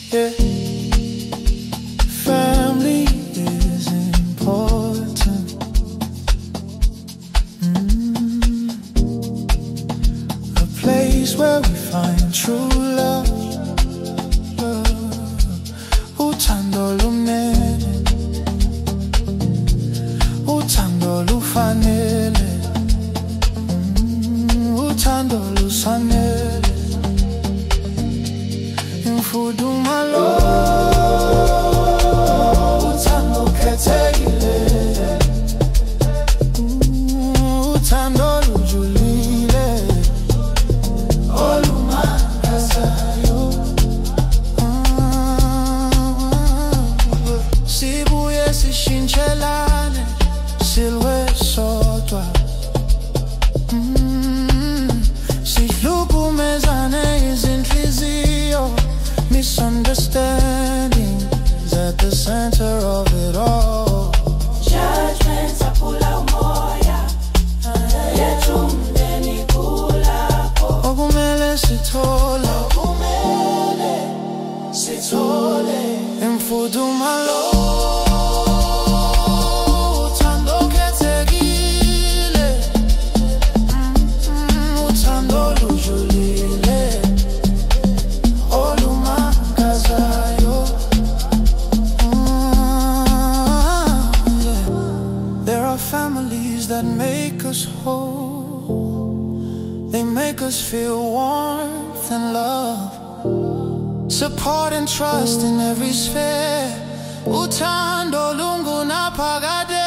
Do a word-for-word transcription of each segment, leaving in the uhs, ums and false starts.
Yeah. Family is important. Mm. A place where we find true love. Love. Uthando lumnene, uthando lufanele, mm. Uthando lusanele. Imfudumalo, uthando khethekile, uthando lujulile, olumangazayo. Sibuye sishintshelane, silwe sodwa. Sihlukumezane izinhliziyo. Misunderstanding is at the center of it all. Judgments aphula umoya, yethu umndeni kulapho. Okumele sithole, Okumele sithole. imfudumalo, uthando khethekile, mm, uthando lujulile, olumangazayo. Mm, yeah. There are families that make us whole. They make us feel warmth and love, support and trust in every sphere. Uthando lungunaphakade.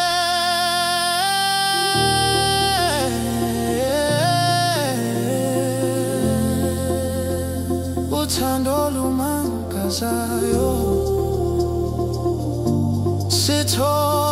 Uthando lumangazayo. Sithole